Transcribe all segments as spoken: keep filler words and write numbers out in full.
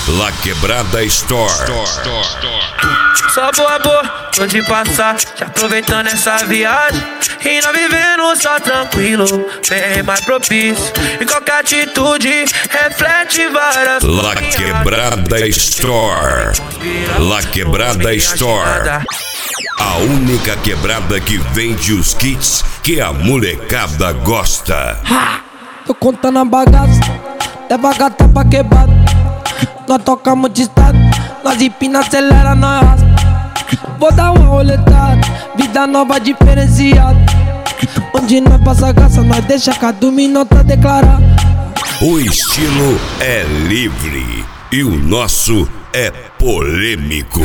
La Quebrada Store. Só boa, boa, tô de passar, te aproveitando essa viagem. E não vivendo só tranquilo, bem mais propício. E qualquer atitude reflete várias. La Quebrada Store. La Quebrada Store. A única quebrada que vende os kits que a molecada gosta. Ha! Tô contando a bagaça, leva a gata pra quebrada. Nós tocamos de estado, nós empina, acelera, nós raspa. Vou dar uma roletada, vida nova diferenciada. Onde nós passa graça, nós deixa cada minuto declarar. O estilo é livre e o nosso é polêmico.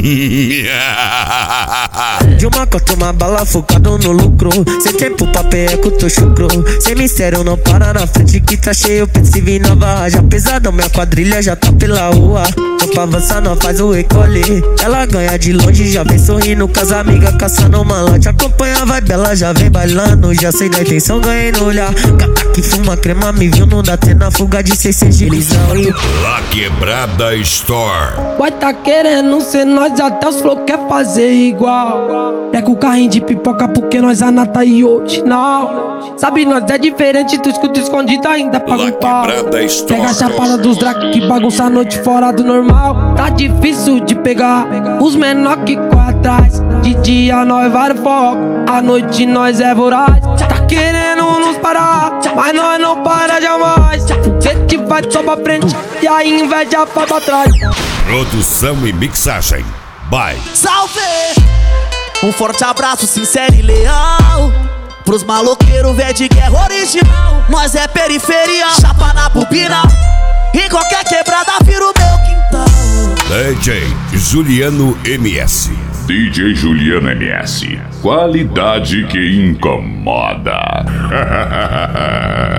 De uma cota, uma bala focado no lucro. Sem tempo pra perreco, tô chucro. Sem mistério, não para na frente que tá cheio. Pense vir nova, já pesadão, minha quadrilha já tá pela rua. Tô pra avançar, não faz o recolher. Ela ganha de longe, já vem sorrindo com as amigas, caçando uma lote. Acompanha a vibe, ela já vem bailando. Já sei da intenção, ganhei no olhar. Gata que fuma crema, me viu, não dá até na fuga de seis agilizão. La Quebrada Store. Vai tá querendo ser nós, até os flow quer fazer igual. Pega o carrinho de pipoca porque nós anata e hoje não. Sabe, nós é diferente, tu escuta escondido ainda paga um pau. Pega a chapada dos drag que bagunça a noite fora do normal. Tá difícil de pegar os menor que corre atrás. De dia nós vai no foco, à noite nós é voraz. Tá querendo nos parar, mas nós não para jamais. Cê te vai só pra frente e a inveja vai pra trás. Produção e mixagem by Salve! Um forte abraço sincero e leal pros maloqueiros, véi de guerra original. Nós é periferia, chapa na bobina. Em qualquer quebrada vira o meu quintal. D J Juliano M S. D J Juliano M S. Qualidade que incomoda.